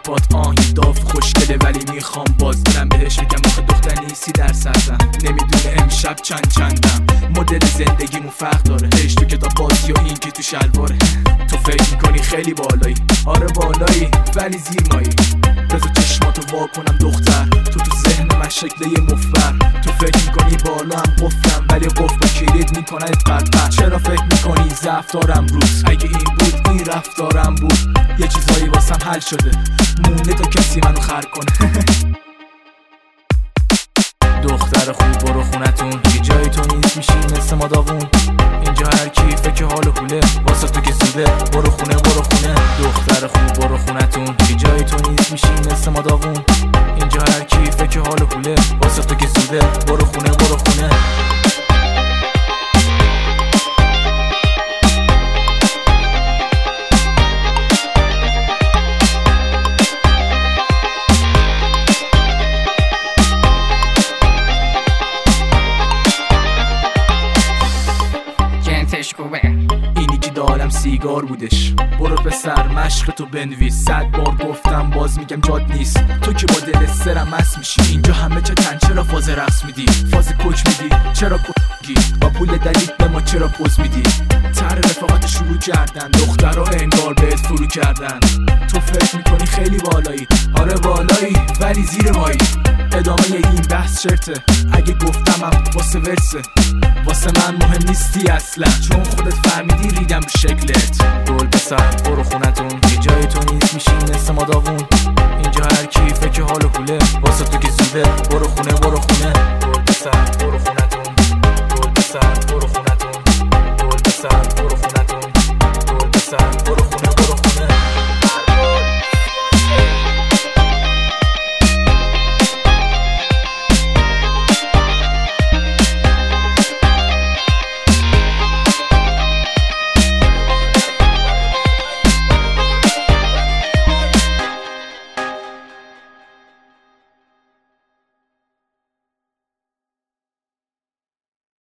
پات آهی داف خوشگله ولی میخوام باز برم بهش بگم آخه دختر نیستی در سرزم. نمیدونه امشب چندم مدل زندگیمون فرق داره، هیچ تو کتاب بازی و این که تو شلواره. تو فکر میکنی خیلی بالایی، آره بالایی ولی زیر مایی. بذار چشماتو وا کنم دختر، تو ذهن من شکل یه مفبر. تو فکر میکنی بالا هم قفلم ولی قفل با کلید میکنه پرپر. چرا فکر میکنی ضعف دارم روز؟ اگه این بود این رفتارم بود. یه چیزایی واسم حل شده مونده تا کسی منو خر کنه. دختر خوب برو خونتون، یه جای تو نیست میشی مثل ما داغون. اینجا هر کیفه که حال خوله واسه تو که سوده. برو خونه دختر خوب برو خونتون، یه جای تو نیست میشی مثل ما داغون. اینجا هر کیفه که حال خوله واسه تو که سوده. برو خونه اینی که دارم سیگار بودش. برو پسر مشق تو بنویس، 100 بار گفتم باز میگم جاد نیست. تو که با دل سرم مست میشی، اینجا همه چتن چرا فاز رقص میدی؟ فاز کوچ میدی چرا کوچی؟ با پول دلیل به ما چرا پوز میدی؟ تر رفاقت شروع کردن، دخترها انگار بهت فرو کردن. تو فکر میکنی خیلی بالایی، آره بالایی ولی زیر مایی. ادامه این بحث شرطه، اگه گفتمم واسه ورسه. واسه من مهم نیستی اصلا، چون خودت فهمیدی ریدم رو شکلت. گل پسر برو خونتون، یه جای تو نیست میشی مثل ما داغون. اینجا هر کیفه که حال و حوله واسه تو که زوده. برو خونه